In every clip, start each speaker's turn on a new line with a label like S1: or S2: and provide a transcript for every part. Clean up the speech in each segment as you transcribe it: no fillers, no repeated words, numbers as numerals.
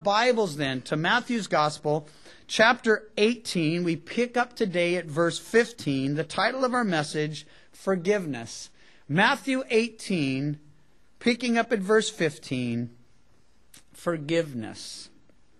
S1: Bibles then to Matthew's Gospel, chapter 18. We pick up today at verse 15. The title of our message, Forgiveness. Matthew 18, picking up at verse 15, Forgiveness.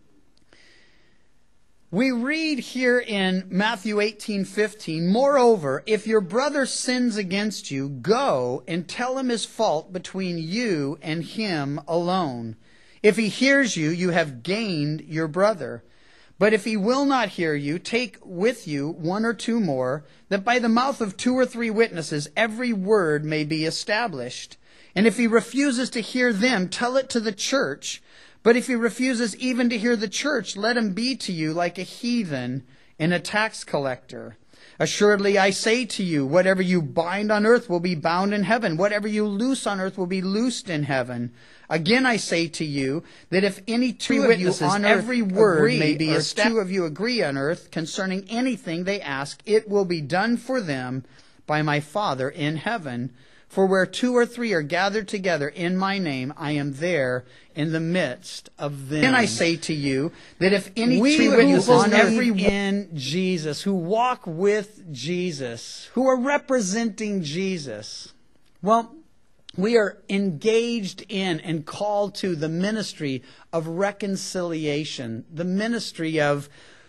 S1: We read here in Matthew 18:15, "Moreover, if your brother sins against you, go and tell him his fault between you and him alone. If he hears you, you have gained your brother. But if he will not hear you, take with you one or two more, that by the mouth of 2 or 3 witnesses every word may be established. And if he refuses to hear them, tell it to the church. But if he refuses even to hear the church, let him be to you like a heathen and a tax collector. Assuredly, I say to you, whatever you bind on earth will be bound in heaven. Whatever you loose on earth will be loosed in heaven. Again, I say to you that if any 2 witnesses on every word may be established, 2 of you agree on earth concerning anything they ask, it will be done for them by my Father in heaven. For where 2 or 3 are gathered together in my name, I am there in the midst of them. And I say to you that if any 2 witnesses on every in Jesus, who walk with Jesus, who are representing Jesus, well, we are engaged in and called to the ministry of reconciliation, the ministry of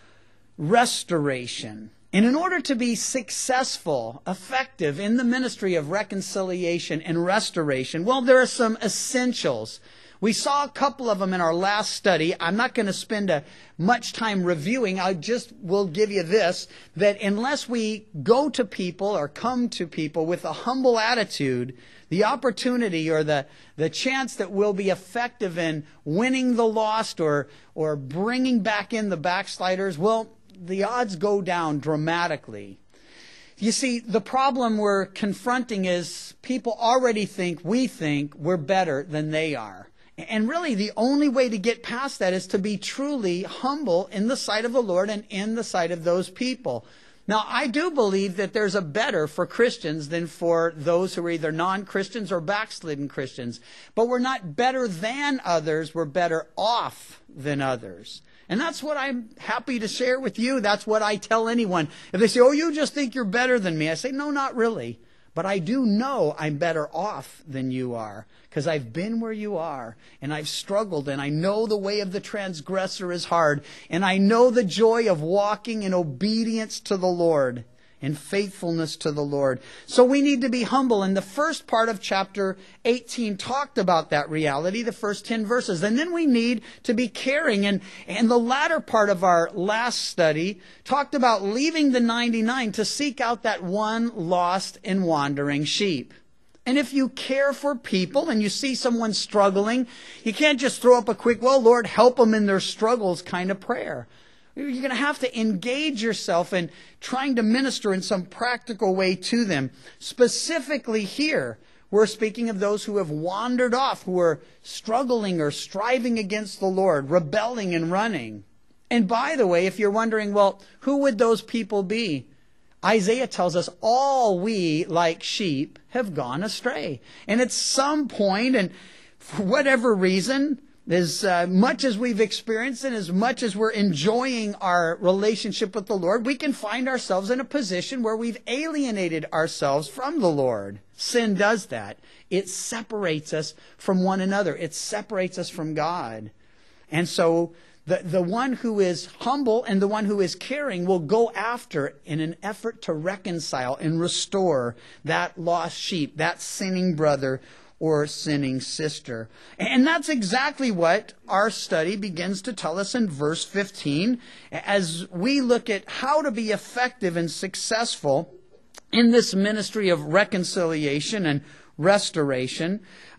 S1: restoration. And in order to be successful, effective in the ministry of reconciliation and restoration, well, there are some essentials. We saw a couple of them in our last study. I'm not going to spend much time reviewing. I just will give you this, that unless we go to people or come to people with a humble attitude, the opportunity or the chance that we'll be effective in winning the lost or bringing back in the backsliders, well, the odds go down dramatically. You see, the problem we're confronting is people already think we're better than they are. And really, the only way to get past that is to be truly humble in the sight of the Lord and in the sight of those people. Now, I do believe that there's a better for Christians than for those who are either non-Christians or backslidden Christians. But we're not better than others, we're better off than others. And that's what I'm happy to share with you. That's what I tell anyone. If they say, "Oh, you just think you're better than me," I say, "No, not really. But I do know I'm better off than you are, because I've been where you are, and I've struggled, and I know the way of the transgressor is hard, and I know the joy of walking in obedience to the Lord and faithfulness to the Lord." So we need to be humble. And the first part of chapter 18 talked about that reality, the first 10 verses. And then we need to be caring. And the latter part of our last study talked about leaving the 99 to seek out that one lost and wandering sheep. And if you care for people and you see someone struggling, you can't just throw up a quick, "Well, Lord, help them in their struggles" kind of prayer. You're going to have to engage yourself in trying to minister in some practical way to them. Specifically here, we're speaking of those who have wandered off, who are struggling or striving against the Lord, rebelling and running. And by the way, if you're wondering, well, who would those people be? Isaiah tells us all we, like sheep, have gone astray. And at some point, and for whatever reason, as much as we've experienced and as much as we're enjoying our relationship with the Lord, we can find ourselves in a position where we've alienated ourselves from the Lord. Sin does that. It separates us from one another. It separates us from God. And so the one who is humble and the one who is caring will go after in an effort to reconcile and restore that lost sheep, that sinning brother or sinning sister. And that's exactly what our study begins to tell us in verse 15 as we look at how to be effective and successful in this ministry of reconciliation and restoration.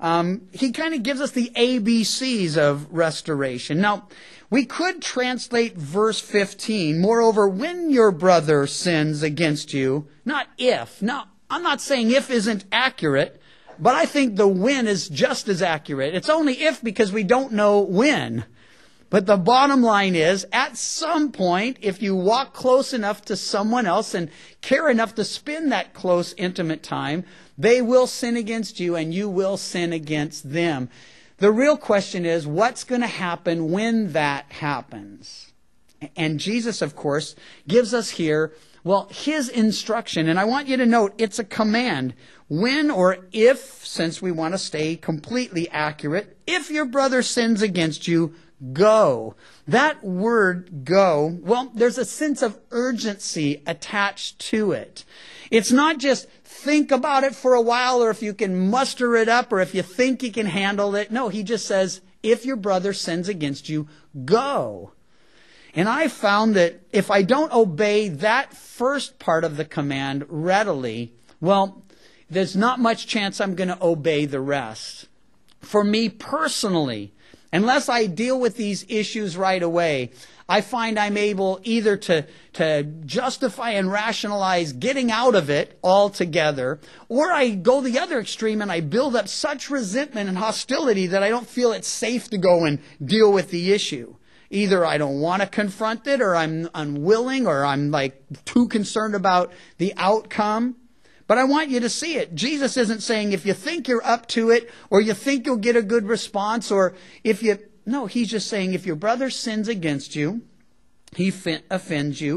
S1: He kind of gives us the ABCs of restoration. Now, we could translate verse 15, "Moreover, when your brother sins against you," not if. Now, I'm not saying if isn't accurate, but I think the when is just as accurate. It's only if because we don't know when. But the bottom line is, at some point, if you walk close enough to someone else and care enough to spend that close, intimate time, they will sin against you and you will sin against them. The real question is, what's going to happen when that happens? And Jesus, of course, gives us here, well, his instruction. And I want you to note, it's a command. When or if, since we want to stay completely accurate, if your brother sins against you, go. That word go, well, there's a sense of urgency attached to it. It's not just think about it for a while, or if you can muster it up, or if you think you can handle it. No, he just says, if your brother sins against you, go. And I found that if I don't obey that first part of the command readily, well, there's not much chance I'm going to obey the rest. For me personally, unless I deal with these issues right away, I find I'm able either to justify and rationalize getting out of it altogether, or I go the other extreme and I build up such resentment and hostility that I don't feel it's safe to go and deal with the issue. Either I don't want to confront it, or I'm unwilling, or I'm like too concerned about the outcome. But I want you to see it. Jesus isn't saying if you think you're up to it, or you think you'll get a good response, or if you... No, he's just saying if your brother sins against you, he offends you,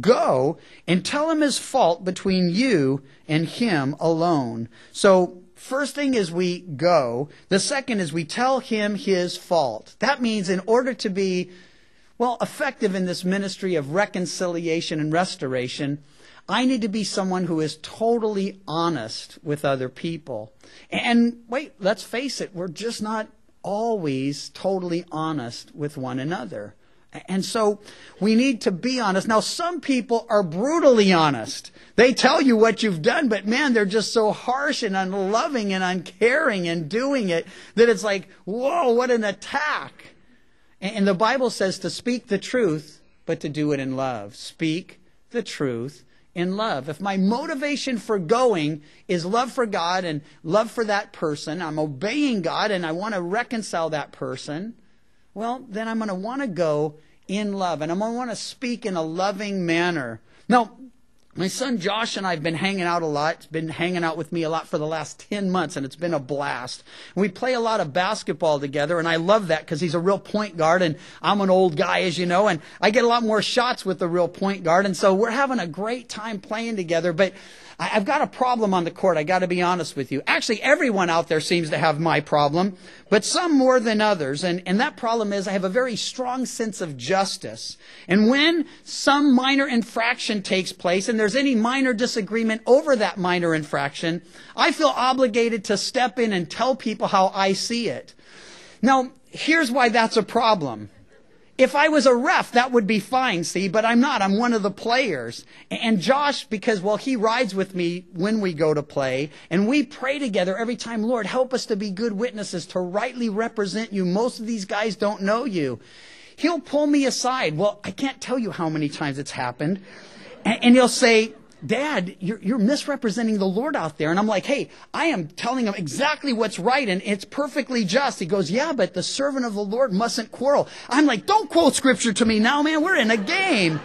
S1: go and tell him his fault between you and him alone. So first thing is we go. The second is we tell him his fault. That means in order to be, well, effective in this ministry of reconciliation and restoration, I need to be someone who is totally honest with other people. And wait, let's face it, we're just not always totally honest with one another. And so we need to be honest. Now, some people are brutally honest. They tell you what you've done, but man, they're just so harsh and unloving and uncaring and doing it that it's like, whoa, what an attack. And the Bible says to speak the truth, but to do it in love. Speak the truth in love. If my motivation for going is love for God and love for that person, I'm obeying God and I want to reconcile that person, well, then I'm going to want to go in love, and I'm going to want to speak in a loving manner. Now, my son Josh and I have been hanging out a lot. He's been hanging out with me a lot for the last 10 months, and it's been a blast. We play a lot of basketball together, and I love that because he's a real point guard, and I'm an old guy, as you know, and I get a lot more shots with the real point guard, and so we're having a great time playing together. But I've got a problem on the court, I got to be honest with you. Actually, everyone out there seems to have my problem, but some more than others. And that problem is I have a very strong sense of justice. And when some minor infraction takes place and there's any minor disagreement over that minor infraction, I feel obligated to step in and tell people how I see it. Now, here's why that's a problem. If I was a ref, that would be fine, see, but I'm not. I'm one of the players. And Josh, because, well, he rides with me when we go to play, and we pray together every time, Lord, help us to be good witnesses, to rightly represent you. Most of these guys don't know you. He'll pull me aside. Well, I can't tell you how many times it's happened. And he'll say, Dad, you're misrepresenting the Lord out there. And I'm like, hey, I am telling him exactly what's right, and it's perfectly just. He goes, yeah, but the servant of the Lord mustn't quarrel. I'm like, don't quote scripture to me now, man. We're in a game.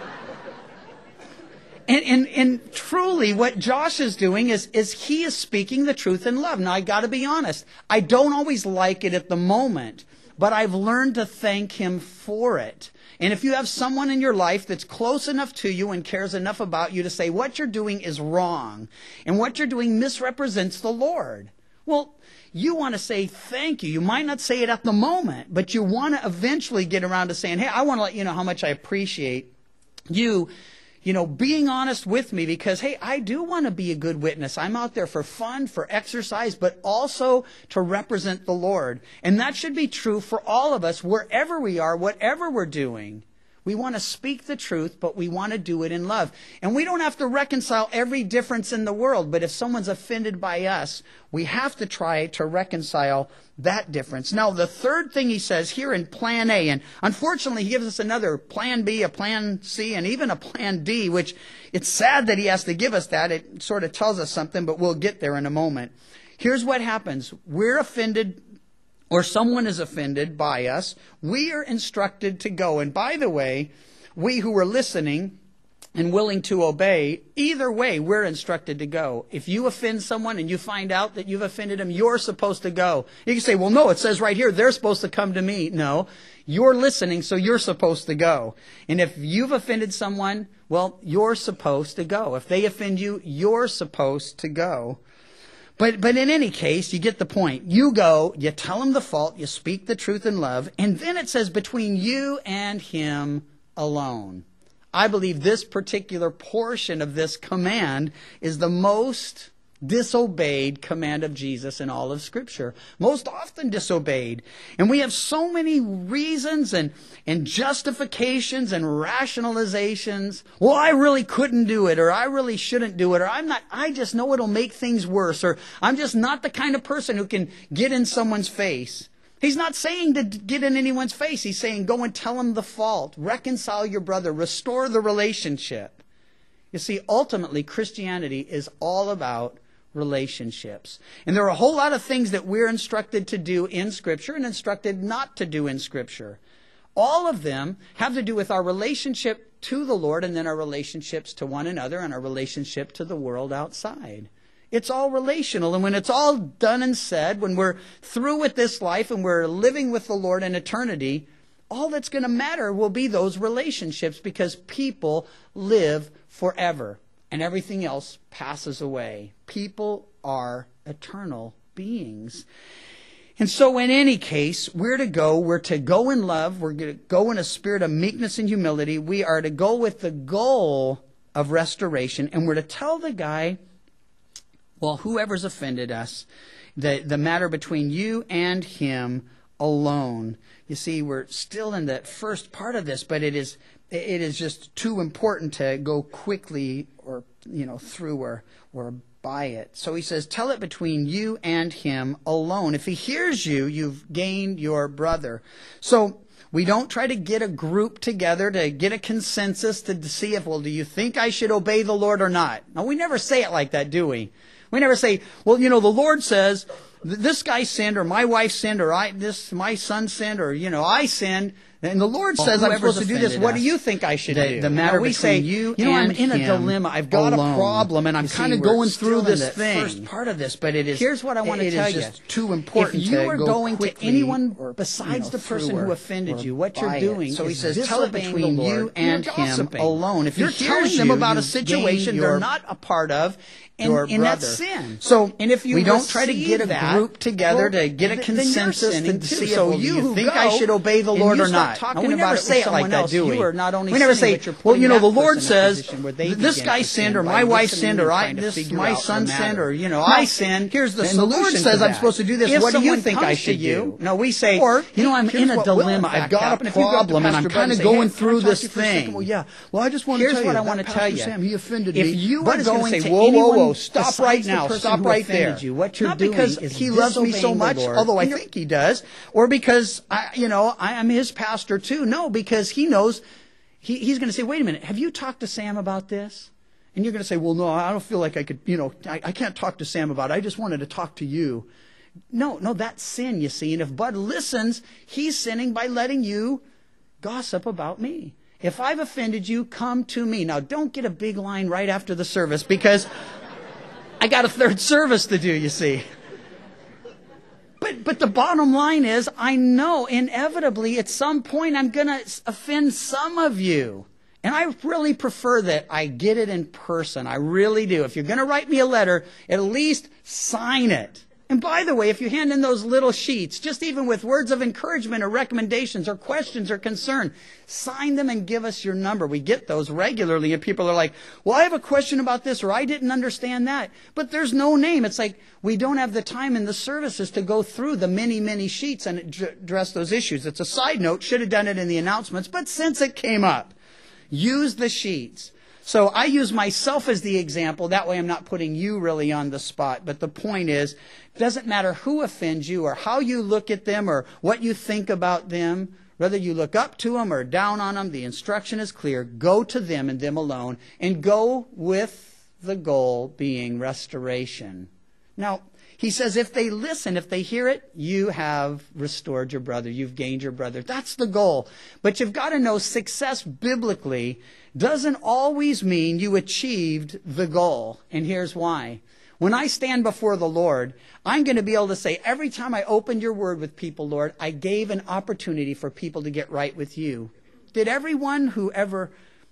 S1: And truly what Josh is doing is he is speaking the truth in love. Now, I got to be honest. I don't always like it at the moment, but I've learned to thank him for it. And if you have someone in your life that's close enough to you and cares enough about you to say what you're doing is wrong and what you're doing misrepresents the Lord, well, you want to say thank you. You might not say it at the moment, but you want to eventually get around to saying, hey, I want to let you know how much I appreciate you being honest with me, because, hey, I do want to be a good witness. I'm out there for fun, for exercise, but also to represent the Lord. And that should be true for all of us, wherever we are, whatever we're doing. We want to speak the truth, but we want to do it in love. And we don't have to reconcile every difference in the world, but if someone's offended by us, we have to try to reconcile that difference. Now, the third thing he says here in plan A, and unfortunately he gives us another plan B, a plan C, and even a plan D, which it's sad that he has to give us that. It sort of tells us something, but we'll get there in a moment. Here's what happens. We're offended, or someone is offended by us. We are instructed to go. And by the way, we who are listening, and willing to obey, either way, we're instructed to go. If you offend someone and you find out that you've offended them, you're supposed to go. You can say, well, no, it says right here, they're supposed to come to me. No, you're listening, so you're supposed to go. And if you've offended someone, well, you're supposed to go. If they offend you, you're supposed to go. But in any case, you get the point. You go, you tell them the fault, you speak the truth in love, and then it says between you and him alone. I believe this particular portion of this command is the most disobeyed command of Jesus in all of Scripture. Most often disobeyed. And we have so many reasons and justifications and rationalizations. Well, I really couldn't do it, or I really shouldn't do it, or I just know it'll make things worse, or I'm just not the kind of person who can get in someone's face. He's not saying to get in anyone's face. He's saying go and tell him the fault. Reconcile your brother. Restore the relationship. You see, ultimately, Christianity is all about relationships. And there are a whole lot of things that we're instructed to do in Scripture and instructed not to do in Scripture. All of them have to do with our relationship to the Lord and then our relationships to one another and our relationship to the world outside. It's all relational. And when it's all done and said, when we're through with this life and we're living with the Lord in eternity, all that's going to matter will be those relationships, because people live forever and everything else passes away. People are eternal beings. And so in any case, we're to go in love. We're going to go in a spirit of meekness and humility. We are to go with the goal of restoration. And we're to tell the guy, well, whoever's offended us, the matter between you and him alone. You see, we're still in the first part of this, but it is just too important to go quickly or through or by it. So he says, tell it between you and him alone. If he hears you, you've gained your brother. So we don't try to get a group together to get a consensus to see if, well, do you think I should obey the Lord or not? No, we never say it like that, do we? We never say, well, the Lord says, this guy sinned, or my wife sinned, or my son sinned, or, I sinned. And the Lord says I'm supposed to do this. What do you think I should do? The matter we say, you and I'm in a dilemma. I've got a problem, and I'm kind of going through this thing. First part of this, but here's what I want to tell you. It is just too important. If you are going to anyone besides the person who offended you, what you're doing is, so he says, tell it between you and him alone. If you're telling them about a situation they're not a part of, and that's sin. So, and if we don't try to get a group together to get a consensus to see if, well, you think I should obey the Lord or not. We never say it like that, do we? We never say, well, the Lord says, this guy sinned, or my wife sinned, or my son sinned, or, I sinned. Here's the solution. And the Lord says I'm supposed to do this. What do you think I should do? No, we say, I'm in a dilemma. I've got a problem, and I'm kind of going through this thing.
S2: Well, I just want to tell you.
S1: Here's what I want to tell you.
S2: Sam, he offended me.
S1: If you are going to anyone, stop right now. Stop right there. What you're doing is because he loves me so much, although I think he does, or because I am his pastor too. No, because he knows he's going to say, wait a minute, have you talked to Sam about this? And you're going to say, well, no, I don't feel like I could, I can't talk to Sam about it. I just wanted to talk to you. No, that's sin, you see. And if Bud listens, he's sinning by letting you gossip about me. If I've offended you, come to me. Now, don't get a big line right after the service, because I got a third service to do, you see. But the bottom line is, I know inevitably at some point I'm going to offend some of you. And I really prefer that I get it in person. I really do. If you're going to write me a letter, at least sign it. And by the way, if you hand in those little sheets, just even with words of encouragement or recommendations or questions or concern, sign them and give us your number. We get those regularly, and people are like, well, I have a question about this, or I didn't understand that. But there's no name. It's like we don't have the time in the services to go through the many, many sheets and address those issues. It's a side note. Should have done it in the announcements, but since it came up, use the sheets. So I use myself as the example. That way I'm not putting you really on the spot. But the point is, it doesn't matter who offends you or how you look at them or what you think about them. Whether you look up to them or down on them, the instruction is clear. Go to them and them alone, and go with the goal being restoration. Now, He says if they listen, if they hear it, you have restored your brother. You've gained your brother. That's the goal. But you've got to know success biblically doesn't always mean you achieved the goal. And here's why. When I stand before the Lord, I'm going to be able to say, every time I opened your word with people, Lord, I gave an opportunity for people to get right with you. Did everyone who ever,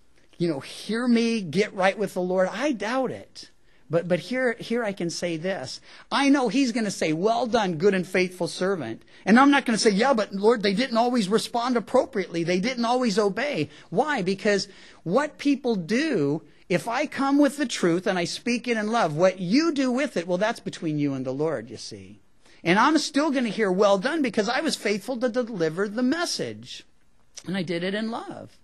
S1: hear me get right with the Lord? I doubt it. But here I can say this. I know he's going to say, well done, good and faithful servant. And I'm not going to say, yeah, but Lord, they didn't always respond appropriately. They didn't always obey. Why? Because what people do, if I come with the truth and I speak it in love, what you do with it, well, that's between you and the Lord, you see. And I'm still going to hear well done because I was faithful to deliver the message. And I did it in love.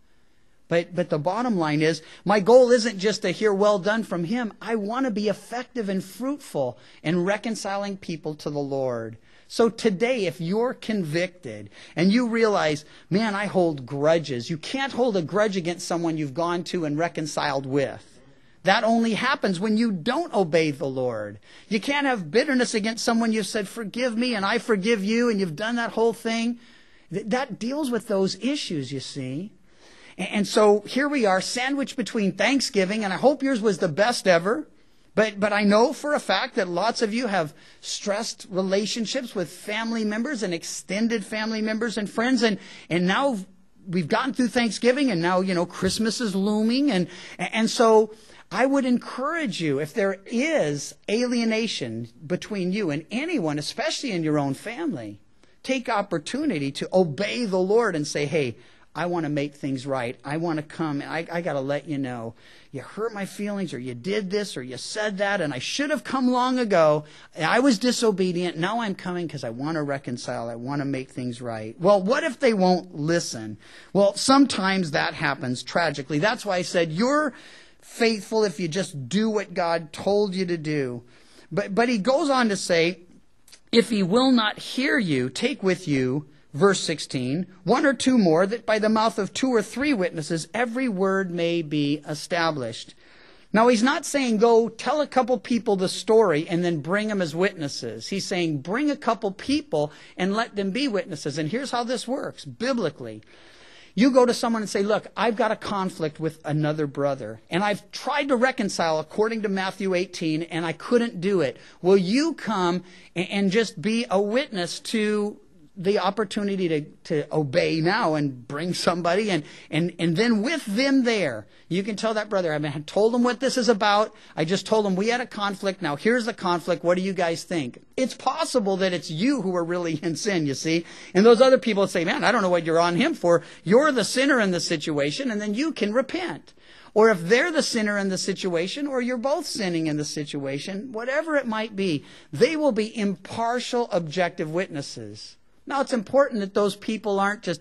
S1: But the bottom line is, my goal isn't just to hear well done from him. I want to be effective and fruitful in reconciling people to the Lord. So today, if you're convicted and you realize, man, I hold grudges. You can't hold a grudge against someone you've gone to and reconciled with. That only happens when you don't obey the Lord. You can't have bitterness against someone you've said, forgive me and I forgive you, and you've done that whole thing. That deals with those issues, you see. And so here we are, sandwiched between Thanksgiving, and I hope yours was the best ever. But I know for a fact that lots of you have stressed relationships with family members and extended family members and friends. And now we've gotten through Thanksgiving, and now, Christmas is looming. And so I would encourage you, if there is alienation between you and anyone, especially in your own family, take opportunity to obey the Lord and say, hey, I want to make things right. I want to come. I got to let you know, you hurt my feelings, or you did this, or you said that, and I should have come long ago. I was disobedient. Now I'm coming because I want to reconcile. I want to make things right. Well, what if they won't listen? Well, sometimes that happens tragically. That's why I said you're faithful if you just do what God told you to do. But he goes on to say, if he will not hear you, take with you, verse 16, one or two more, that by the mouth of 2 or 3 witnesses every word may be established. Now, he's not saying go tell a couple people the story and then bring them as witnesses. He's saying bring a couple people and let them be witnesses. And here's how this works biblically. You go to someone and say, look, I've got a conflict with another brother, and I've tried to reconcile according to Matthew 18, and I couldn't do it. Will you come and just be a witness to the opportunity to obey now and bring somebody, and then with them there, you can tell that brother, I told him what this is about. I just told him we had a conflict. Now here's the conflict. What do you guys think? It's possible that it's you who are really in sin, you see. And those other people say, man, I don't know what you're on him for. You're the sinner in the situation, and then you can repent. Or if they're the sinner in the situation, or you're both sinning in the situation, whatever it might be, they will be impartial, objective witnesses. Now, it's important that those people aren't just,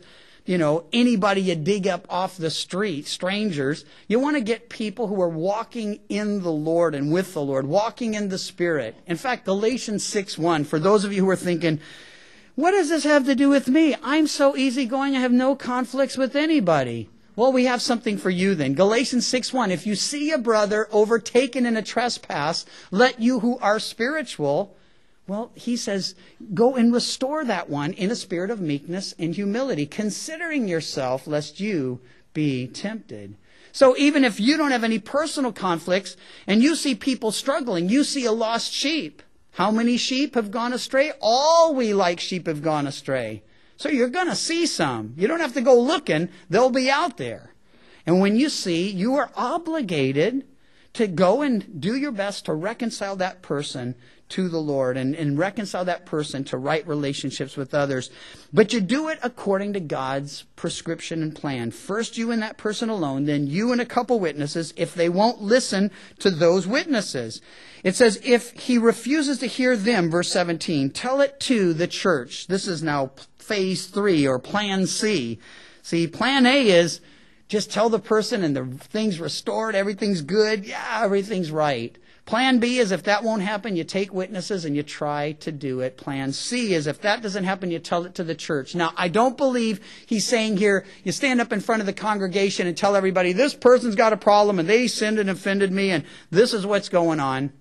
S1: anybody you dig up off the street, strangers. You want to get people who are walking in the Lord and with the Lord, walking in the Spirit. In fact, Galatians 6:1, for those of you who are thinking, what does this have to do with me? I'm so easygoing, I have no conflicts with anybody. Well, we have something for you then. Galatians 6:1, if you see a brother overtaken in a trespass, let you who are spiritual, well, he says, go and restore that one in a spirit of meekness and humility, considering yourself lest you be tempted. So even if you don't have any personal conflicts and you see people struggling, you see a lost sheep. How many sheep have gone astray? All we like sheep have gone astray. So you're going to see some. You don't have to go looking. They'll be out there. And when you see, you are obligated to go and do your best to reconcile that person to the Lord and reconcile that person to right relationships with others. But you do it according to God's prescription and plan. First you and that person alone, then you and a couple witnesses if they won't listen to those witnesses. It says, if he refuses to hear them, verse 17, tell it to the church. This is now phase 3 or plan C. See, plan A is just tell the person and the thing's restored, everything's good, yeah, everything's right. Plan B is if that won't happen, you take witnesses and you try to do it. Plan C is if that doesn't happen, you tell it to the church. Now, I don't believe he's saying here, you stand up in front of the congregation and tell everybody, this person's got a problem and they sinned and offended me and this is what's going on.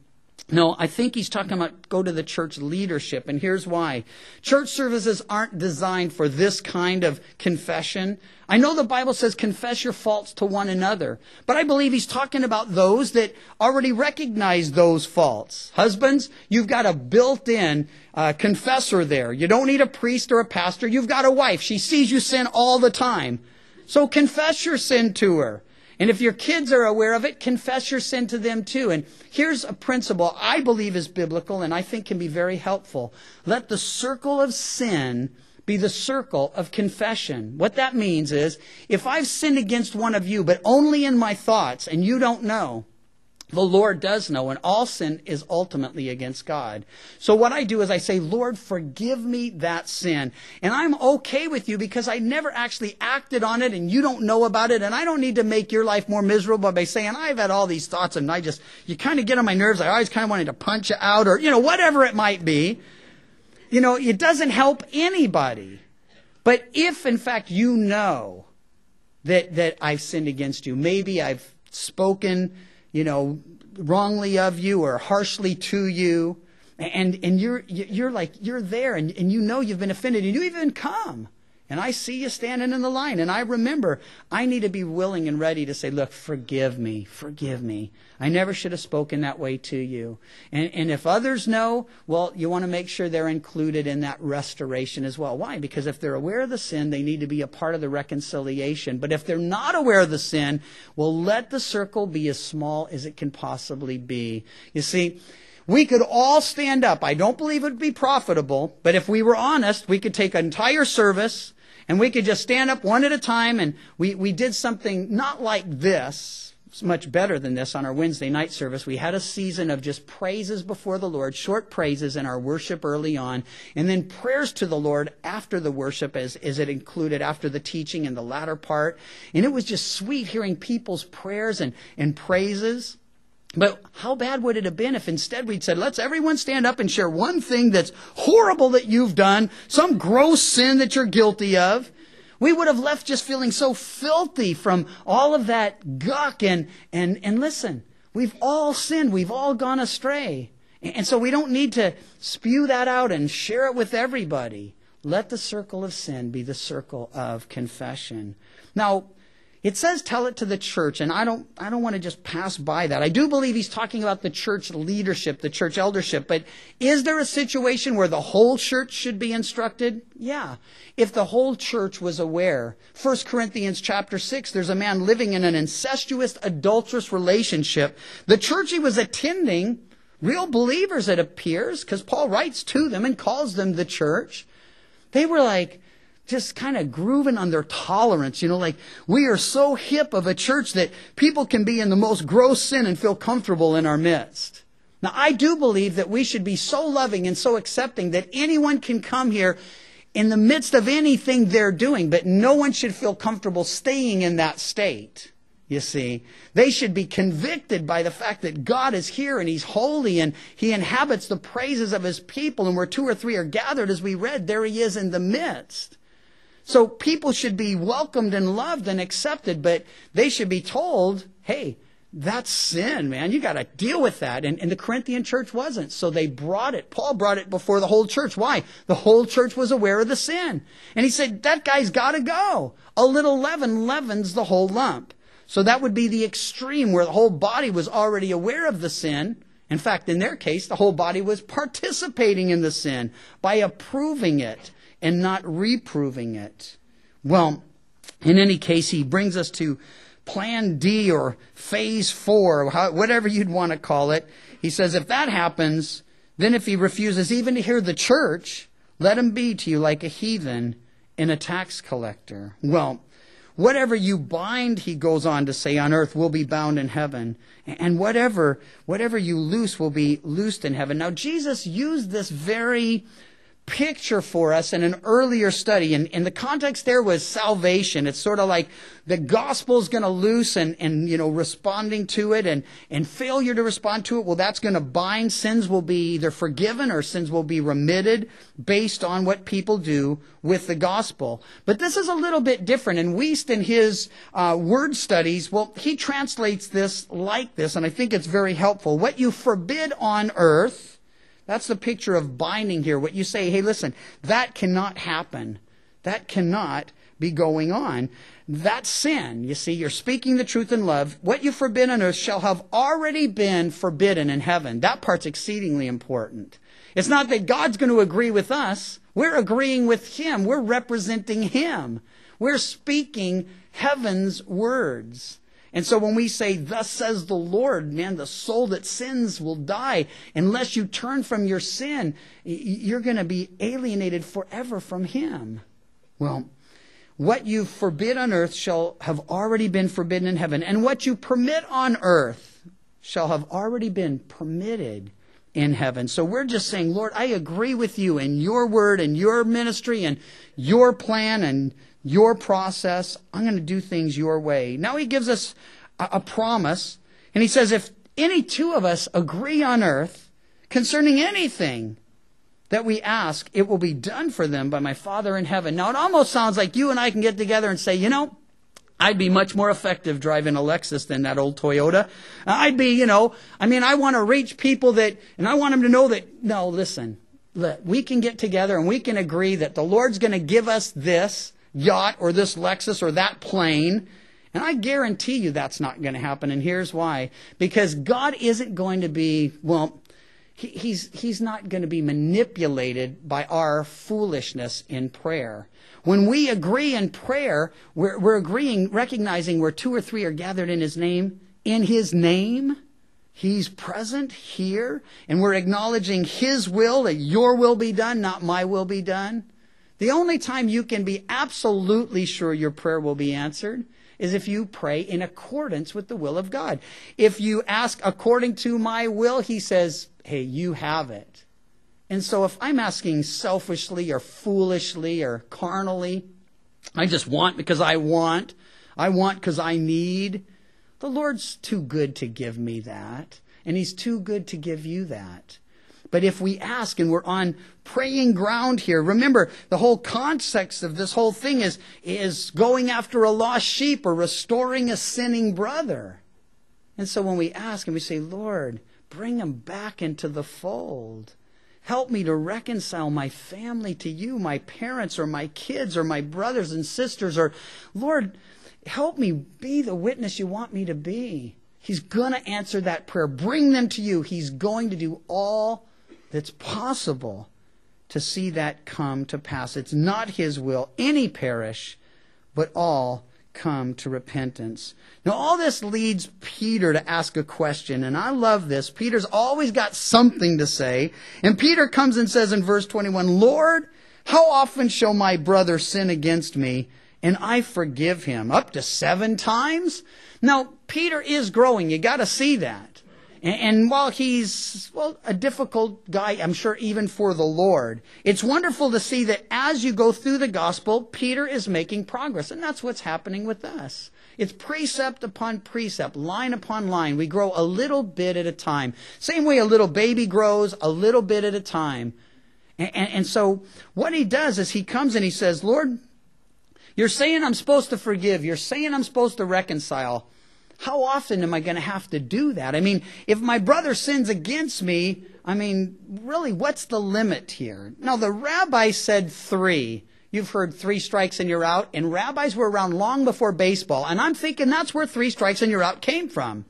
S1: No, I think he's talking about go to the church leadership, and here's why. Church services aren't designed for this kind of confession. I know the Bible says confess your faults to one another, but I believe he's talking about those that already recognize those faults. Husbands, you've got a built-in confessor there. You don't need a priest or a pastor. You've got a wife. She sees you sin all the time. So confess your sin to her. And if your kids are aware of it, confess your sin to them too. And here's a principle I believe is biblical and I think can be very helpful. Let the circle of sin be the circle of confession. What that means is, if I've sinned against one of you, but only in my thoughts, and you don't know, the Lord does know, and all sin is ultimately against God. So what I do is I say, Lord, forgive me that sin. And I'm okay with you because I never actually acted on it and you don't know about it. And I don't need to make your life more miserable by saying, I've had all these thoughts and you kind of get on my nerves. I always kind of wanted to punch you out or, whatever it might be. It doesn't help anybody. But if, in fact, you know that I've sinned against you, maybe I've spoken wrongly of you or harshly to you, and you're there and you've been offended and you even come. And I see you standing in the line. And I remember I need to be willing and ready to say, look, forgive me. I never should have spoken that way to you. And if others know, well, you want to make sure they're included in that restoration as well. Why? Because if they're aware of the sin, they need to be a part of the reconciliation. But if they're not aware of the sin, well, let the circle be as small as it can possibly be. You see, we could all stand up. I don't believe it would be profitable, but if we were honest, we could take an entire service and we could just stand up one at a time, and we did something not like this. It's much better than this on our Wednesday night service. We had a season of just praises before the Lord, short praises in our worship early on, and then prayers to the Lord after the worship as it included after the teaching in the latter part. And it was just sweet hearing people's prayers and praises. But how bad would it have been if instead we'd said, let's everyone stand up and share one thing that's horrible that you've done, some gross sin that you're guilty of. We would have left just feeling so filthy from all of that guck. And listen, we've all sinned. We've all gone astray. And so we don't need to spew that out and share it with everybody. Let the circle of sin be the circle of confession. Now, it says tell it to the church, and I don't want to just pass by that. I do believe he's talking about the church leadership, the church eldership, but is there a situation where the whole church should be instructed? Yeah. If the whole church was aware. 1 Corinthians chapter 6, there's a man living in an incestuous, adulterous relationship. The church he was attending, real believers it appears, because Paul writes to them and calls them the church. They were just kind of grooving on their tolerance, we are so hip of a church that people can be in the most gross sin and feel comfortable in our midst. Now, I do believe that we should be so loving and so accepting that anyone can come here in the midst of anything they're doing, but no one should feel comfortable staying in that state. You see, they should be convicted by the fact that God is here and He's holy and He inhabits the praises of His people, and where two or three are gathered, as we read, there He is in the midst. So people should be welcomed and loved and accepted, but they should be told, hey, that's sin, man. You got to deal with that. And the Corinthian church wasn't. So they brought it. Paul brought it before the whole church. Why? The whole church was aware of the sin. And he said, that guy's got to go. A little leaven leavens the whole lump. So that would be the extreme where the whole body was already aware of the sin. In fact, in their case, the whole body was participating in the sin by approving it and not reproving it. Well, in any case, he brings us to plan D or phase 4, whatever you'd want to call it. He says, if that happens, then if he refuses even to hear the church, let him be to you like a heathen and a tax collector. Well, whatever you bind, he goes on to say, on earth will be bound in heaven. And whatever you loose will be loosed in heaven. Now, Jesus used this very picture for us in an earlier study, and the context there was salvation. It's sort of like the gospel's going to loose and responding to it and failure to respond to it, well, that's going to bind. Sins will be either forgiven or sins will be remitted based on what people do with the gospel. But this is a little bit different. And Wiest, in his word studies, well, he translates this like this, and I think it's very helpful. What you forbid on earth, that's the picture of binding here. What you say, hey, listen, that cannot happen. That cannot be going on. That's sin. You see, you're speaking the truth in love. What you forbid on earth shall have already been forbidden in heaven. That part's exceedingly important. It's not that God's going to agree with us. We're agreeing with Him. We're representing Him. We're speaking heaven's words. And so when we say, thus says the Lord, man, the soul that sins will die. Unless you turn from your sin, you're going to be alienated forever from Him. Well, what you forbid on earth shall have already been forbidden in heaven. And what you permit on earth shall have already been permitted in heaven. So we're just saying, Lord, I agree with you in your word and your ministry and your plan and your process. I'm going to do things your way. Now he gives us a promise. And he says, if any two of us agree on earth concerning anything that we ask, it will be done for them by my Father in heaven. Now it almost sounds like you and I can get together and say, I'd be much more effective driving a Lexus than that old Toyota. I'd be, I want to reach people and I want them to know that, no, listen, we can get together and we can agree that the Lord's going to give us this yacht or this Lexus or that plane. And I guarantee you that's not going to happen. And here's why. Because God isn't going to be, He's not going to be manipulated by our foolishness in prayer. When we agree in prayer, we're agreeing, recognizing where two or three are gathered in His name. In His name, He's present here. And we're acknowledging His will, that your will be done, not my will be done. The only time you can be absolutely sure your prayer will be answered is if you pray in accordance with the will of God. If you ask according to my will, He says, hey, you have it. And so if I'm asking selfishly or foolishly or carnally, I just want because I want because I need, the Lord's too good to give me that. And He's too good to give you that. But if we ask and we're on praying ground here, remember the whole context of this whole thing is going after a lost sheep or restoring a sinning brother. And so when we ask and we say, Lord, bring him back into the fold. Help me to reconcile my family to you, my parents or my kids or my brothers and sisters. Or Lord, help me be the witness you want me to be. He's going to answer that prayer. Bring them to you. He's going to do all that's possible to see that come to pass. It's not His will any perish, but all come to repentance. Now all this leads Peter to ask a question, and I love this. Peter's always got something to say, and Peter comes and says in verse 21, Lord, how often shall my brother sin against me, and I forgive him? Up to 7 times? Now, Peter is growing. You got to see that. And while he's, a difficult guy, I'm sure even for the Lord, it's wonderful to see that as you go through the gospel, Peter is making progress. And that's what's happening with us. It's precept upon precept, line upon line. We grow a little bit at a time. Same way a little baby grows, a little bit at a time. And so what he does is he comes and he says, Lord, you're saying I'm supposed to forgive. You're saying I'm supposed to reconcile. How often am I going to have to do that? If my brother sins against me, really, what's the limit here? Now, the rabbi said 3. You've heard 3 strikes and you're out. And rabbis were around long before baseball. And I'm thinking that's where 3 strikes and you're out came from.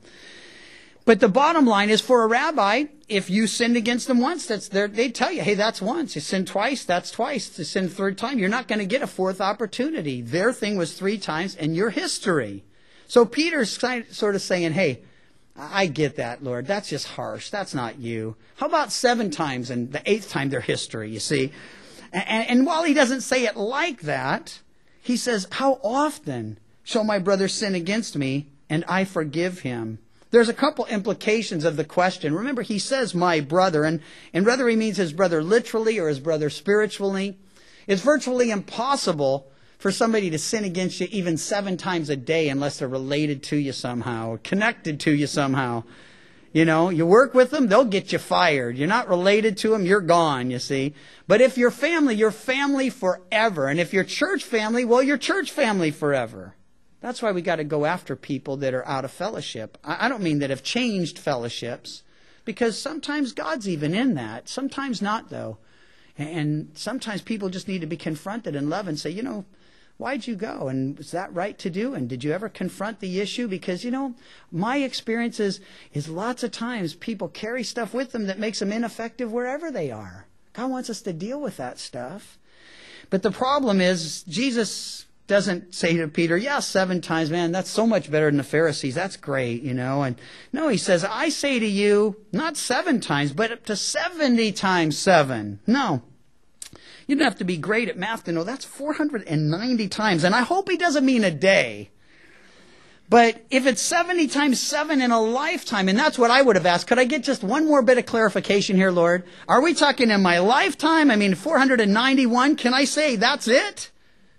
S1: But the bottom line is, for a rabbi, if you sinned against them once, they tell you, hey, that's once. You sin twice, that's twice. You sin 3rd time, you're not going to get a 4th opportunity. Their thing was 3 times and your history. So Peter's sort of saying, hey, I get that, Lord. That's just harsh. That's not you. How about 7 times and the 8th time their history, you see? And while he doesn't say it like that, he says, how often shall my brother sin against me and I forgive him? there's a couple implications of the question. Remember, he says, my brother, and whether he means his brother literally or his brother spiritually, it's virtually impossible for somebody to sin against you even 7 times a day unless they're related to you somehow, or connected to you somehow. You know, you work with them, they'll get you fired. You're not related to them, you're gone, you see. But if you're family forever. And if you're church family, well, you're church family forever. That's why we got to go after people that are out of fellowship. I don't mean that have changed fellowships, because sometimes God's even in that. Sometimes not, though. And sometimes people just need to be confronted in love and say, you know, why'd you go? And is that right to do? And did you ever confront the issue? Because, you know, my experience is lots of times people carry stuff with them that makes them ineffective wherever they are. God wants us to deal with that stuff. But the problem is, Jesus doesn't say to Peter, yeah, 7 times, man, that's so much better than the Pharisees. That's great, you know. And no, he says, I say to you, not 7 times, but up to 70 times 7. No. You don't have to be great at math to know that's 490 times. And I hope he doesn't mean a day. But if it's 70 times 7 in a lifetime, and that's what I would have asked, could I get just one more bit of clarification here, Lord? Are we talking in my lifetime? I mean, 491, can I say that's it?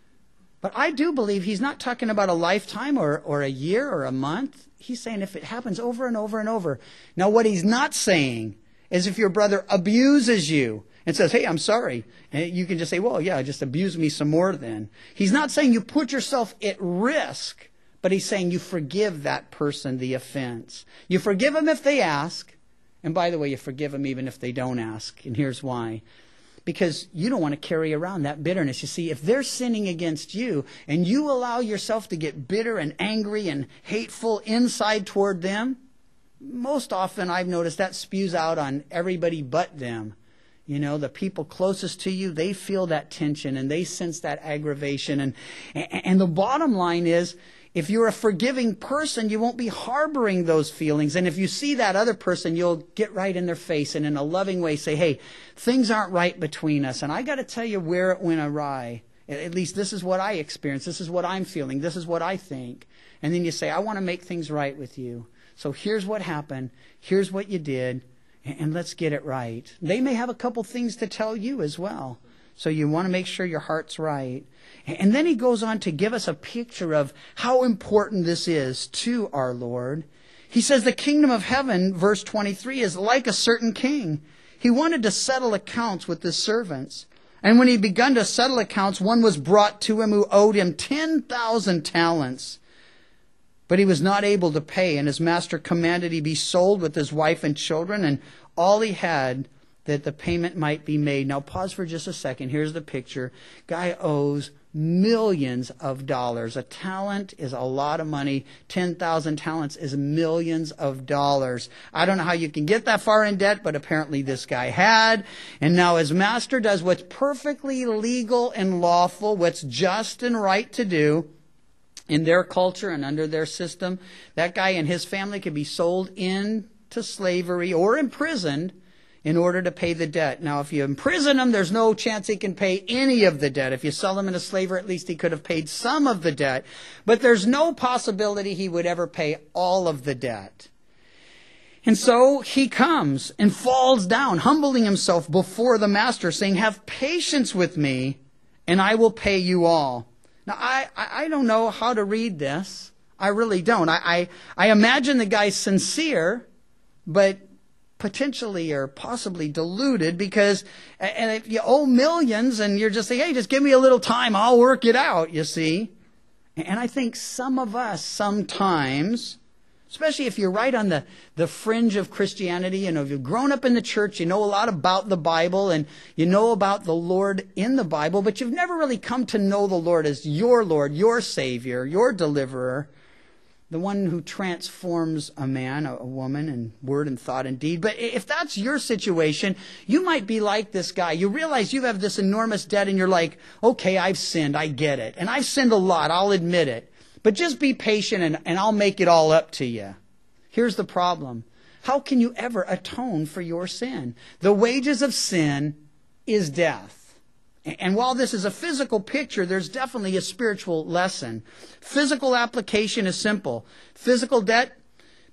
S1: But I do believe he's not talking about a lifetime or a year or a month. He's saying if it happens over and over and over. Now, what he's not saying is if your brother abuses you and says, hey, I'm sorry, and you can just say, well, yeah, just abuse me some more then. He's not saying you put yourself at risk, but he's saying you forgive that person the offense. You forgive them if they ask. And by the way, you forgive them even if they don't ask. And here's why. Because you don't want to carry around that bitterness. You see, if they're sinning against you and you allow yourself to get bitter and angry and hateful inside toward them, most often I've noticed that spews out on everybody but them. You know, the people closest to you, they feel that tension and they sense that aggravation. And the bottom line is, if you're a forgiving person, you won't be harboring those feelings. And if you see that other person, you'll get right in their face and in a loving way say, hey, things aren't right between us. And I got to tell you where it went awry. At least this is what I experienced. This is what I'm feeling. This is what I think. And then you say, I want to make things right with you. So here's what happened. Here's what you did. And let's get it right. They may have a couple things to tell you as well. So you want to make sure your heart's right. And then he goes on to give us a picture of how important this is to our Lord. He says the kingdom of heaven, verse 23, is like a certain king. He wanted to settle accounts with his servants. And when he begun to settle accounts, one was brought to him who owed him 10,000 talents. But he was not able to pay, and his master commanded he be sold with his wife and children, and all he had, that the payment might be made. Now pause for just a second. Here's the picture. Guy owes millions of dollars. A talent is a lot of money. 10,000 talents is millions of dollars. I don't know how you can get that far in debt, but apparently this guy had. And now his master does what's perfectly legal and lawful, what's just and right to do. In their culture and under their system, that guy and his family could be sold into slavery or imprisoned in order to pay the debt. Now, if you imprison him, there's no chance he can pay any of the debt. If you sell him into slavery, at least he could have paid some of the debt. But there's no possibility he would ever pay all of the debt. And so he comes and falls down, humbling himself before the master, saying, have patience with me, and I will pay you all. Now, I don't know how to read this. I really don't. I imagine the guy's sincere, but potentially or possibly deluded, because and if you owe millions and you're just saying, hey, just give me a little time, I'll work it out, you see. And I think some of us sometimes, especially if you're right on the fringe of Christianity, you know, if you've grown up in the church, you know a lot about the Bible and you know about the Lord in the Bible, but you've never really come to know the Lord as your Lord, your Savior, your deliverer, the one who transforms a man, a woman, in word and thought and deed. But if that's your situation, you might be like this guy. You realize you have this enormous debt and you're like, okay, I've sinned, I get it. And I've sinned a lot, I'll admit it. But just be patient and I'll make it all up to you. Here's the problem. How can you ever atone for your sin? The wages of sin is death. And while this is a physical picture, there's definitely a spiritual lesson. Physical application is simple. Physical debt,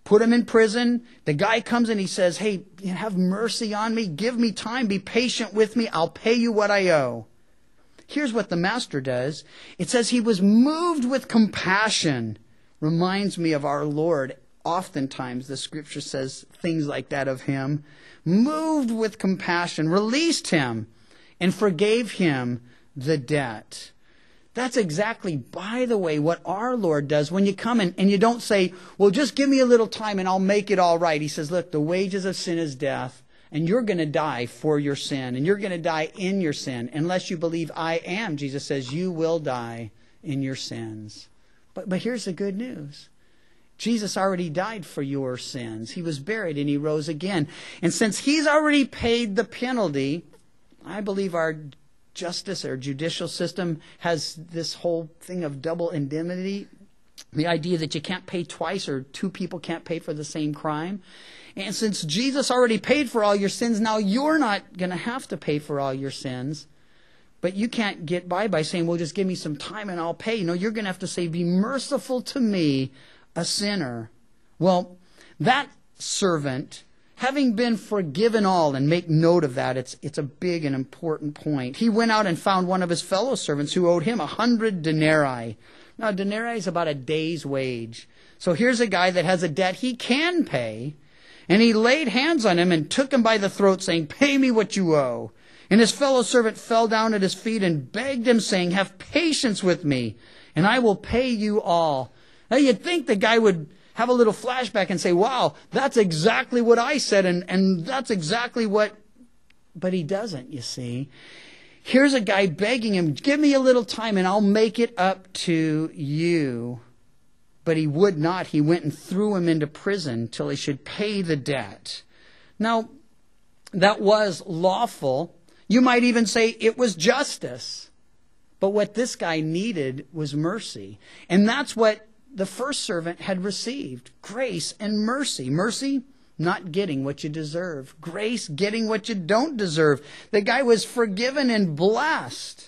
S1: put him in prison. The guy comes and he says, hey, have mercy on me. Give me time. Be patient with me. I'll pay you what I owe. Here's what the master does. It says he was moved with compassion. Reminds me of our Lord. Oftentimes the scripture says things like that of him. Moved with compassion, released him, and forgave him the debt. That's exactly, by the way, what our Lord does when you come in and you don't say, well, just give me a little time and I'll make it all right. He says, look, the wages of sin is death, and you're going to die for your sin, and you're going to die in your sin. Unless you believe I am, Jesus says, you will die in your sins. But here's the good news. Jesus already died for your sins. He was buried and he rose again. And since he's already paid the penalty, I believe our justice or judicial system has this whole thing of double indemnity. The idea that you can't pay twice, or two people can't pay for the same crime. And since Jesus already paid for all your sins, now you're not going to have to pay for all your sins. But you can't get by saying, well, just give me some time and I'll pay. No, you're going to have to say, be merciful to me, a sinner. Well, that servant, having been forgiven all, and make note of that, it's a big and important point. He went out and found one of his fellow servants who owed him 100 denarii. Now, a denarii is about a day's wage. So here's a guy that has a debt he can pay, and he laid hands on him and took him by the throat, saying, pay me what you owe. And his fellow servant fell down at his feet and begged him, saying, have patience with me, and I will pay you all. Now, you'd think the guy would have a little flashback and say, wow, that's exactly what I said, and that's exactly what... But he doesn't, you see. Here's a guy begging him, give me a little time and I'll make it up to you. But he would not. He went and threw him into prison till he should pay the debt. Now, that was lawful. You might even say it was justice. But what this guy needed was mercy. And that's what the first servant had received. Grace and mercy. Mercy, not getting what you deserve. Grace, getting what you don't deserve. The guy was forgiven and blessed.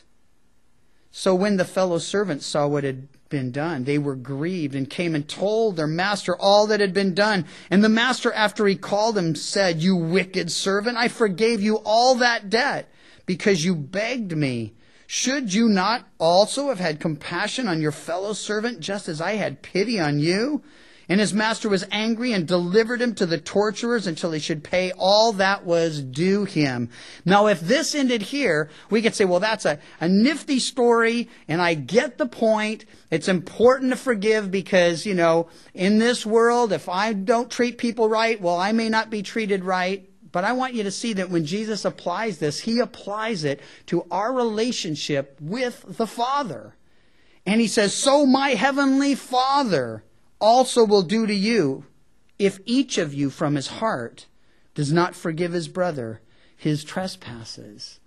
S1: So when the fellow servants saw what had been done, they were grieved and came and told their master all that had been done. And the master, after he called him, said, you wicked servant, I forgave you all that debt because you begged me. Should you not also have had compassion on your fellow servant, just as I had pity on you? And his master was angry and delivered him to the torturers until he should pay all that was due him. Now, if this ended here, we could say, well, that's a nifty story, and I get the point. It's important to forgive because, in this world, if I don't treat people right, well, I may not be treated right. But I want you to see that when Jesus applies this, he applies it to our relationship with the Father. And he says, so my heavenly Father also will do to you if each of you from his heart does not forgive his brother his trespasses.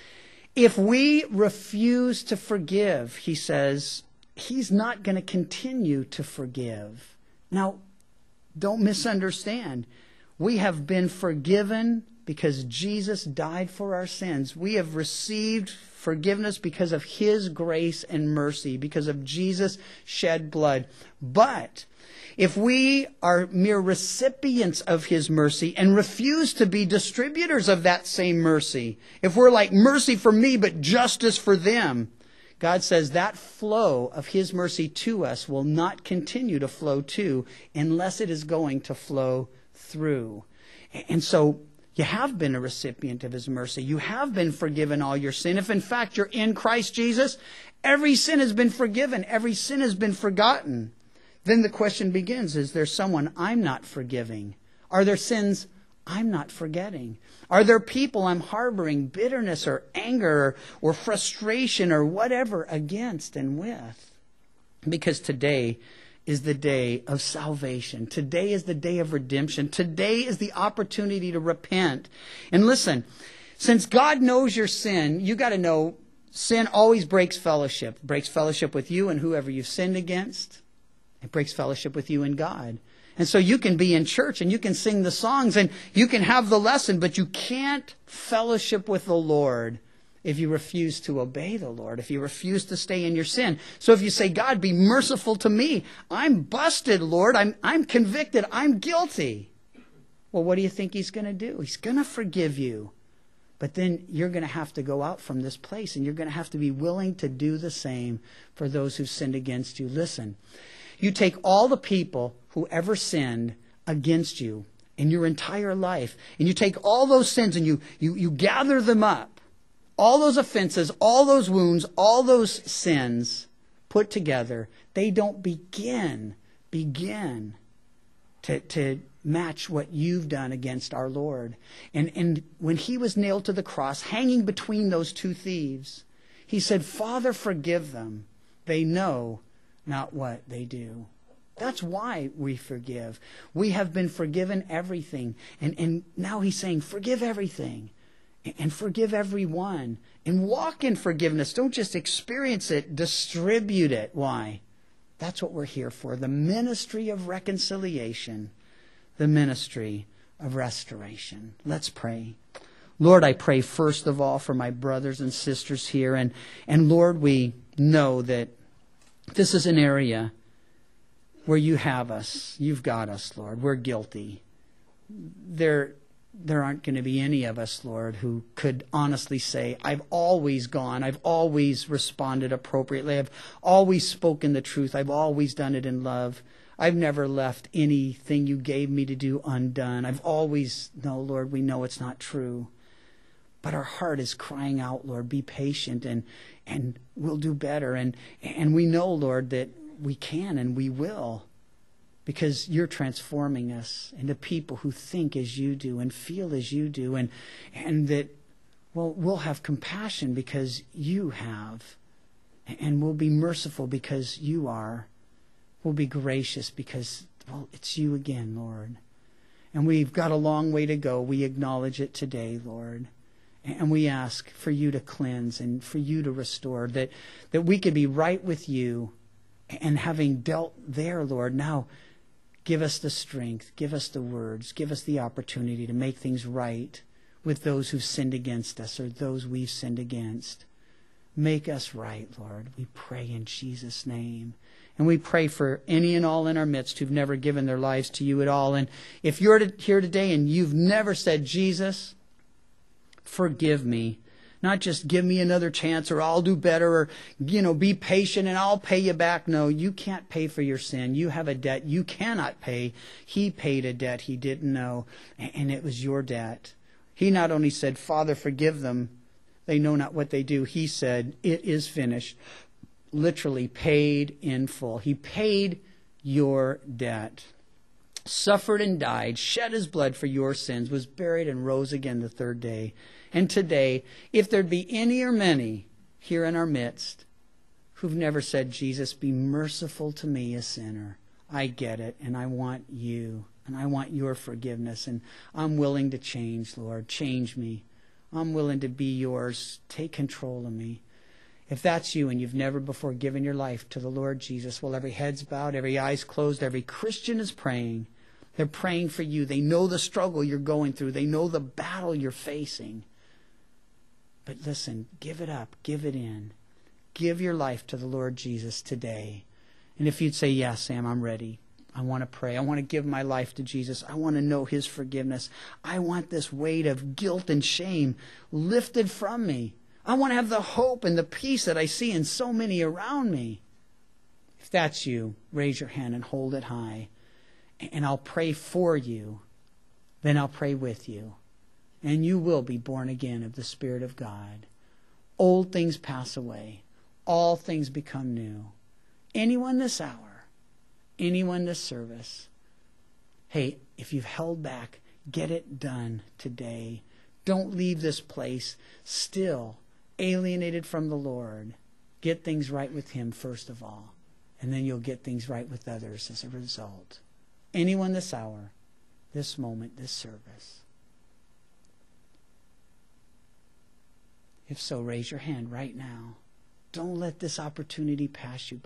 S1: If we refuse to forgive, he says, he's not going to continue to forgive. Now, don't misunderstand. We have been forgiven because Jesus died for our sins. We have received forgiveness because of his grace and mercy, because of Jesus' shed blood. But if we are mere recipients of his mercy and refuse to be distributors of that same mercy, if we're like mercy for me but justice for them, God says that flow of his mercy to us will not continue to flow to unless it is going to flow through. And so you have been a recipient of his mercy. You have been forgiven all your sin. If in fact you're in Christ Jesus, every sin has been forgiven. Every sin has been forgotten. Then the question begins, is there someone I'm not forgiving? Are there sins I'm not forgetting? Are there people I'm harboring bitterness or anger or frustration or whatever against and with? Because today is the day of salvation. Today is the day of redemption. Today is the opportunity to repent. And listen, since God knows your sin, you got to know sin always breaks fellowship. It breaks fellowship with you and whoever you've sinned against. It breaks fellowship with you and God. And so you can be in church and you can sing the songs and you can have the lesson, but you can't fellowship with the Lord if you refuse to obey the Lord, if you refuse to stay in your sin. So if you say, God, be merciful to me. I'm busted, Lord. I'm convicted. I'm guilty. Well, what do you think he's going to do? He's going to forgive you. But then you're going to have to go out from this place, and you're going to have to be willing to do the same for those who've sinned against you. Listen, you take all the people who ever sinned against you in your entire life, and you take all those sins and you gather them up. All those offenses, all those wounds, all those sins put together, they don't begin to match what you've done against our Lord. And when he was nailed to the cross, hanging between those two thieves, he said, Father, forgive them. They know not what they do. That's why we forgive. We have been forgiven everything. And now he's saying, forgive everything. And forgive everyone. And walk in forgiveness. Don't just experience it, distribute it. Why? That's what we're here for. The ministry of reconciliation. The ministry of restoration. Let's pray. Lord, I pray first of all for my brothers and sisters here. And Lord, we know that this is an area where you have us. You've got us, Lord. We're guilty. There aren't going to be any of us, Lord, who could honestly say, I've always gone, I've always responded appropriately, I've always spoken the truth, I've always done it in love. I've never left anything you gave me to do undone. No, Lord, we know it's not true. But our heart is crying out, Lord, be patient and we'll do better. And we know, Lord, that we can and we will. Because you're transforming us into people who think as you do and feel as you do. And that, well, we'll have compassion because you have. And we'll be merciful because you are. We'll be gracious because, well, it's you again, Lord. And we've got a long way to go. We acknowledge it today, Lord. And we ask for you to cleanse and for you to restore. That we could be right with you. And having dealt there, Lord, now give us the strength, give us the words, give us the opportunity to make things right with those who've sinned against us or those we've sinned against. Make us right, Lord. We pray in Jesus' name. And we pray for any and all in our midst who've never given their lives to you at all. And if you're here today and you've never said, Jesus, forgive me. Not just give me another chance or I'll do better or, be patient and I'll pay you back. No, you can't pay for your sin. You have a debt you cannot pay. He paid a debt he didn't know, and it was your debt. He not only said, Father, forgive them. They know not what they do. He said, it is finished. Literally paid in full. He paid your debt. Suffered and died, shed his blood for your sins, was buried and rose again the third day. And today, if there'd be any or many here in our midst who've never said, Jesus, be merciful to me, a sinner. I get it, and I want you, and I want your forgiveness, and I'm willing to change, Lord. Change me. I'm willing to be yours. Take control of me. If that's you and you've never before given your life to the Lord Jesus, well, every head's bowed, every eye's closed, every Christian is praying. They're praying for you. They know the struggle you're going through. They know the battle you're facing. But listen, give it up. Give it in. Give your life to the Lord Jesus today. And if you'd say, yes, Sam, I'm ready. I want to pray. I want to give my life to Jesus. I want to know his forgiveness. I want this weight of guilt and shame lifted from me. I want to have the hope and the peace that I see in so many around me. If that's you, raise your hand and hold it high. And I'll pray for you. Then I'll pray with you. And you will be born again of the Spirit of God. Old things pass away. All things become new. Anyone this hour, anyone this service, hey, if you've held back, get it done today. Don't leave this place still alienated from the Lord. Get things right with him first of all. And then you'll get things right with others as a result. Anyone this hour, this moment, this service. If so, raise your hand right now. Don't let this opportunity pass you by.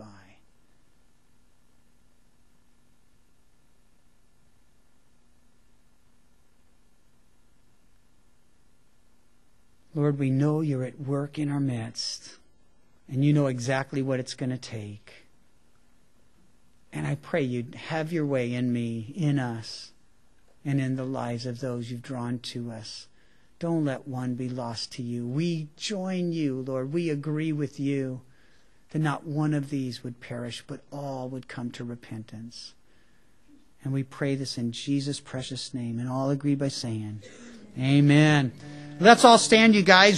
S1: Lord, we know you're at work in our midst, and you know exactly what it's going to take. And I pray you'd have your way in me, in us, and in the lives of those you've drawn to us. Don't let one be lost to you. We join you, Lord. We agree with you that not one of these would perish, but all would come to repentance. And we pray this in Jesus' precious name. And all agree by saying, Amen. Let's all stand, you guys.